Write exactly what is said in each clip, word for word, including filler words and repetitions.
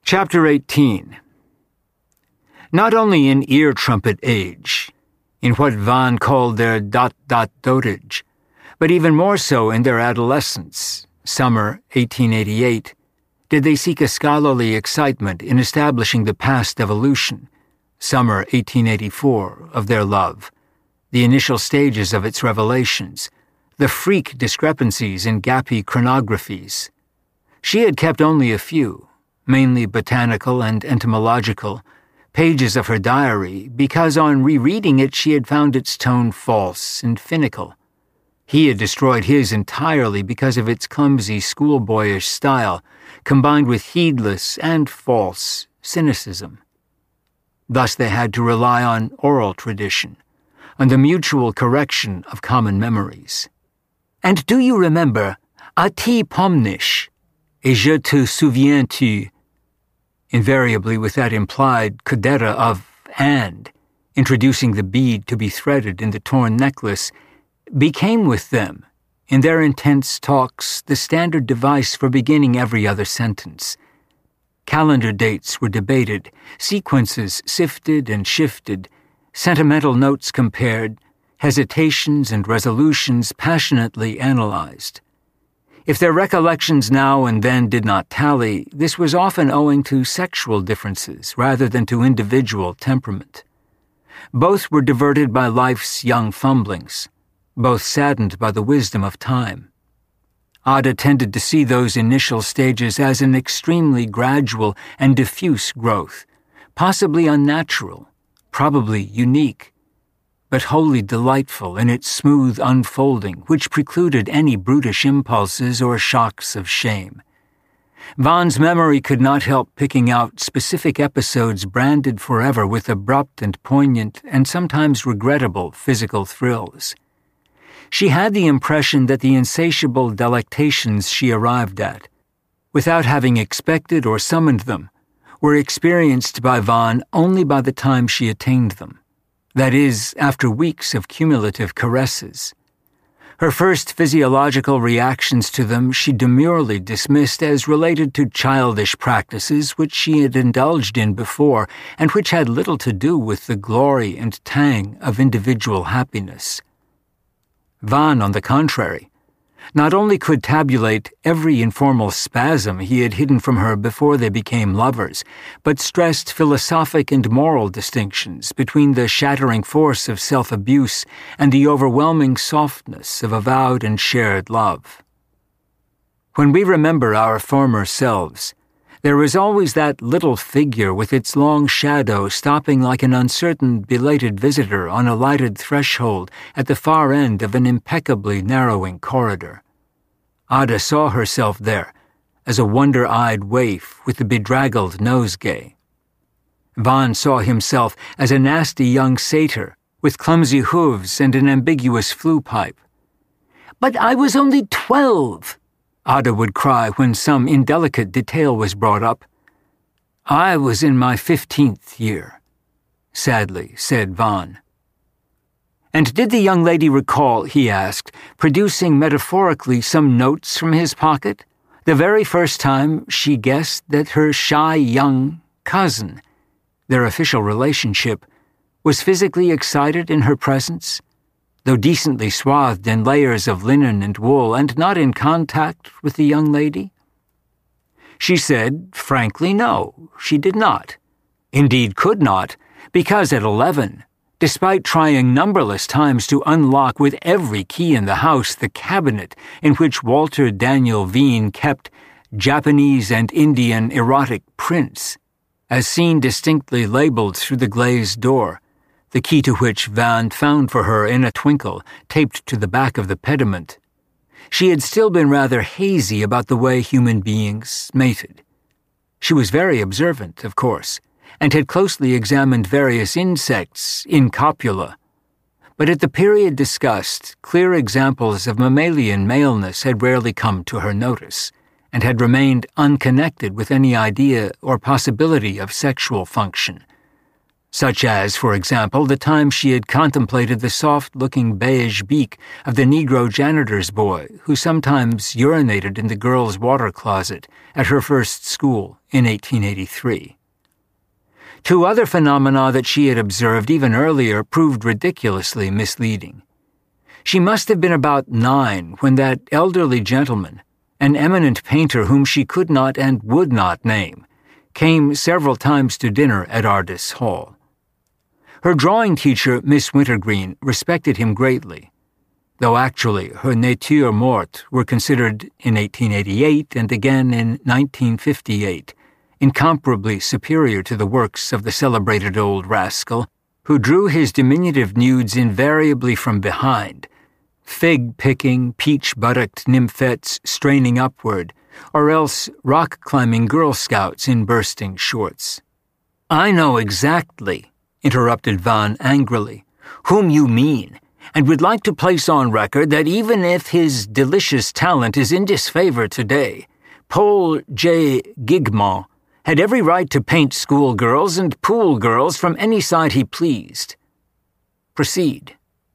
Chapter eighteen. Not only in ear trumpet age, in what Vaughan called their dot dot dotage, but even more so in their adolescence, summer eighteen eighty-eight, did they seek a scholarly excitement in establishing the past evolution, summer eighteen eighty-four, of their love, the initial stages of its revelations, the freak discrepancies in gappy chronographies. She had kept only a few, mainly botanical and entomological, pages of her diary because on rereading it she had found its tone false and finical. He had destroyed his entirely because of its clumsy schoolboyish style, combined with heedless and false cynicism. Thus they had to rely on oral tradition, on the mutual correction of common memories. "And do you remember, as-tu pomnish, et je te souviens-tu?" Invariably with that implied coda of "and," introducing the bead to be threaded in the torn necklace, became with them, in their intense talks, the standard device for beginning every other sentence. Calendar dates were debated, sequences sifted and shifted, sentimental notes compared, hesitations and resolutions passionately analyzed. If their recollections now and then did not tally, this was often owing to sexual differences rather than to individual temperament. Both were diverted by life's young fumblings, both saddened by the wisdom of time. Ada tended to see those initial stages as an extremely gradual and diffuse growth, possibly unnatural, probably unique, but wholly delightful in its smooth unfolding, which precluded any brutish impulses or shocks of shame. Vaughan's memory could not help picking out specific episodes branded forever with abrupt and poignant and sometimes regrettable physical thrills. She had the impression that the insatiable delectations she arrived at, without having expected or summoned them, were experienced by Vaughan only by the time she attained them. That is, after weeks of cumulative caresses. Her first physiological reactions to them she demurely dismissed as related to childish practices which she had indulged in before and which had little to do with the glory and tang of individual happiness. Vaughan, on the contrary, not only could tabulate every informal spasm he had hidden from her before they became lovers, but stressed philosophic and moral distinctions between the shattering force of self-abuse and the overwhelming softness of avowed and shared love. When we remember our former selves, there is always that little figure with its long shadow stopping like an uncertain, belated visitor on a lighted threshold at the far end of an impeccably narrowing corridor. Ada saw herself there, as a wonder-eyed waif with a bedraggled nosegay. Vaughan saw himself as a nasty young satyr with clumsy hooves and an ambiguous flue pipe. "But I was only twelve!" Ada would cry when some indelicate detail was brought up. "I was in my fifteenth year," sadly said Vaughan. And did the young lady recall, he asked, producing metaphorically some notes from his pocket, the very first time she guessed that her shy young cousin, their official relationship, was physically excited in her presence? Though decently swathed in layers of linen and wool and not in contact with the young lady? She said, frankly, no, she did not. Indeed, could not, because at eleven, despite trying numberless times to unlock with every key in the house the cabinet in which Walter Daniel Veen kept Japanese and Indian erotic prints, as seen distinctly labeled through the glazed door, the key to which Vaughan found for her in a twinkle, taped to the back of the pediment. She had still been rather hazy about the way human beings mated. She was very observant, of course, and had closely examined various insects in copula. But at the period discussed, clear examples of mammalian maleness had rarely come to her notice, and had remained unconnected with any idea or possibility of sexual function. such as, for example, the time she had contemplated the soft-looking beige beak of the Negro janitor's boy who sometimes urinated in the girls' water closet at her first school in eighteen eighty-three. Two other phenomena that she had observed even earlier proved ridiculously misleading. She must have been about nine when that elderly gentleman, an eminent painter whom she could not and would not name, came several times to dinner at Ardis Hall. Her drawing teacher, Miss Wintergreen, respected him greatly, though actually her natures mortes were considered in eighteen eighty-eight and again in nineteen fifty-eight, incomparably superior to the works of the celebrated old rascal, who drew his diminutive nudes invariably from behind, fig-picking, peach-buttocked nymphets straining upward, or else rock-climbing Girl Scouts in bursting shorts. "I know exactly," interrupted Vaughan angrily, "whom you mean, and would like to place on record that even if his delicious talent is in disfavor today, Paul J. Gigmont had every right to paint schoolgirls and pool girls from any side he pleased. Proceed."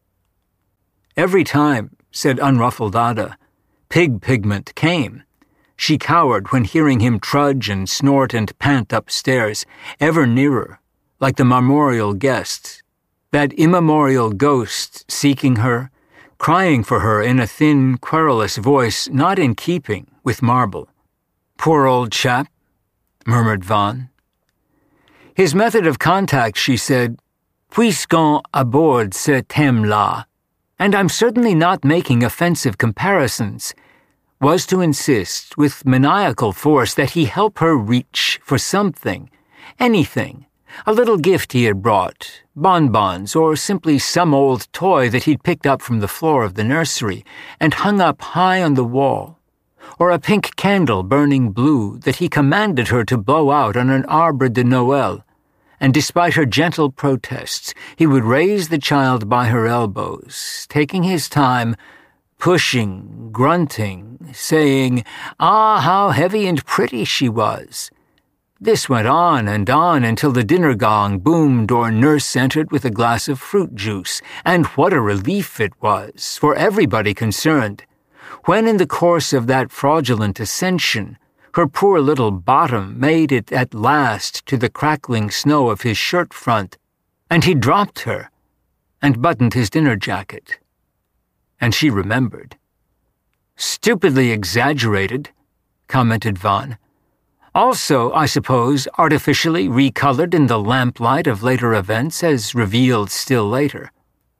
Every time, said unruffled Ada, pig pigment came, she cowered when hearing him trudge and snort and pant upstairs, ever nearer, like the memorial guest, that immemorial ghost seeking her, crying for her in a thin, querulous voice not in keeping with marble. "Poor old chap," murmured Vaughan. His method of contact, she said, "Puisqu'on aborde ce thème-là, and I'm certainly not making offensive comparisons," was to insist with maniacal force that he help her reach for something, anything, a little gift he had brought, bonbons, or simply some old toy that he'd picked up from the floor of the nursery and hung up high on the wall, or a pink candle burning blue that he commanded her to blow out on an arbre de Noël, and despite her gentle protests, he would raise the child by her elbows, taking his time, pushing, grunting, saying, "Ah, how heavy and pretty she was." This went on and on until the dinner gong boomed or nurse entered with a glass of fruit juice, and what a relief it was, for everybody concerned, when in the course of that fraudulent ascension, her poor little bottom made it at last to the crackling snow of his shirt front, and he dropped her and buttoned his dinner jacket. And she remembered. "Stupidly exaggerated," commented Vaughan. "Also, I suppose, artificially recolored in the lamplight of later events as revealed still later."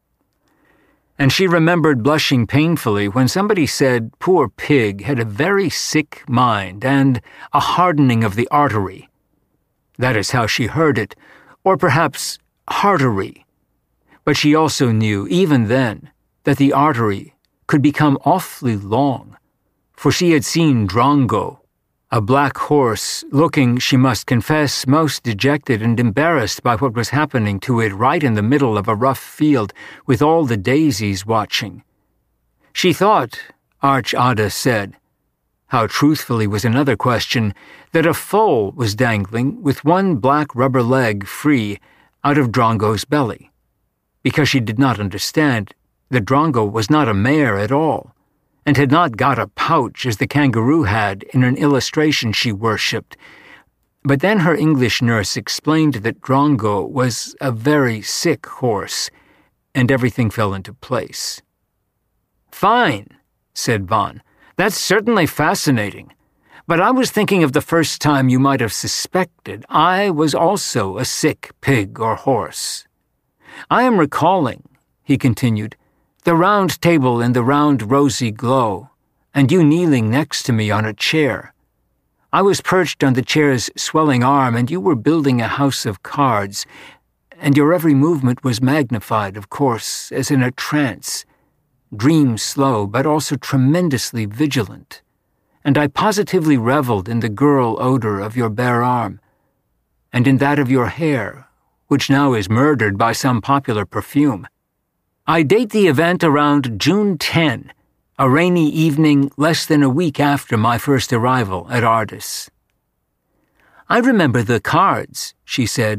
And she remembered blushing painfully when somebody said poor pig had a very sick mind and a hardening of the artery. That is how she heard it, or perhaps heartery. But she also knew, even then, that the artery could become awfully long, for she had seen Drongo, a black horse, looking, she must confess, most dejected and embarrassed by what was happening to it right in the middle of a rough field with all the daisies watching. She thought, Arch Ada said, how truthfully was another question, that a foal was dangling with one black rubber leg free out of Drongo's belly, because she did not understand that Drongo was not a mare at all, and had not got a pouch as the kangaroo had in an illustration she worshipped. But then her English nurse explained that Drongo was a very sick horse, and everything fell into place. "Fine," said Vaughan. "That's certainly fascinating. But I was thinking of the first time you might have suspected I was also a sick pig or horse. I am recalling," he continued, "the round table in the round rosy glow, and you kneeling next to me on a chair. I was perched on the chair's swelling arm, and you were building a house of cards, and your every movement was magnified, of course, as in a trance, dream slow, but also tremendously vigilant, and I positively reveled in the girl odor of your bare arm, and in that of your hair, which now is murdered by some popular perfume. I date the event around June tenth, a rainy evening less than a week after my first arrival at Ardis. I remember the cards," she said,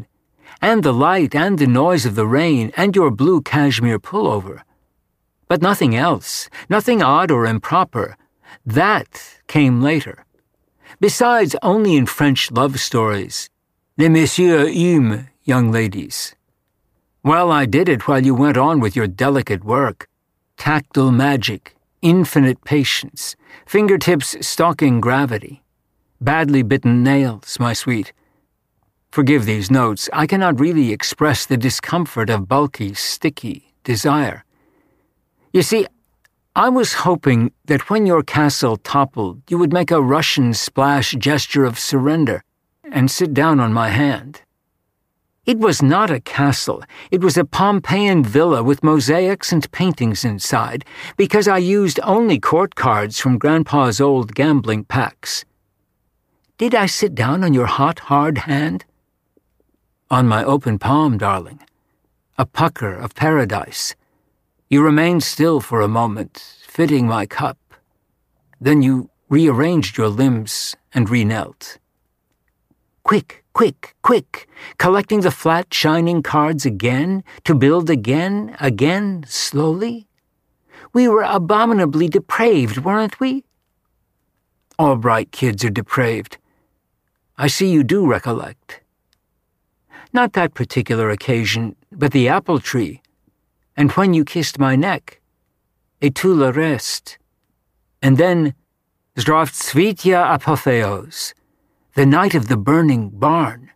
and the light and the noise of the rain and your blue cashmere pullover. But nothing else, nothing odd or improper. That came later. Besides, only in French love stories. Les Messieurs Hume, young ladies. Well, I did it while you went on with your delicate work. Tactile magic, infinite patience, fingertips stalking gravity. Badly bitten nails, my sweet. Forgive these notes. I cannot really express the discomfort of bulky, sticky desire. You see, I was hoping that when your castle toppled, you would make a Russian splash gesture of surrender and sit down on my hand. It was not a castle. It was a Pompeian villa with mosaics and paintings inside, because I used only court cards from Grandpa's old gambling packs. Did I sit down on your hot, hard hand? On my open palm, darling. A pucker of paradise. You remained still for a moment, fitting my cup. Then you rearranged your limbs and re-knelt. Quick, quick, quick, collecting the flat, shining cards again, to build again, again, slowly. We were abominably depraved, weren't we? All bright kids are depraved. I see you do recollect. Not that particular occasion, but the apple tree, and when you kissed my neck, et tout le reste, and then Zdravstvuyte Apotheos, the night of the burning barn.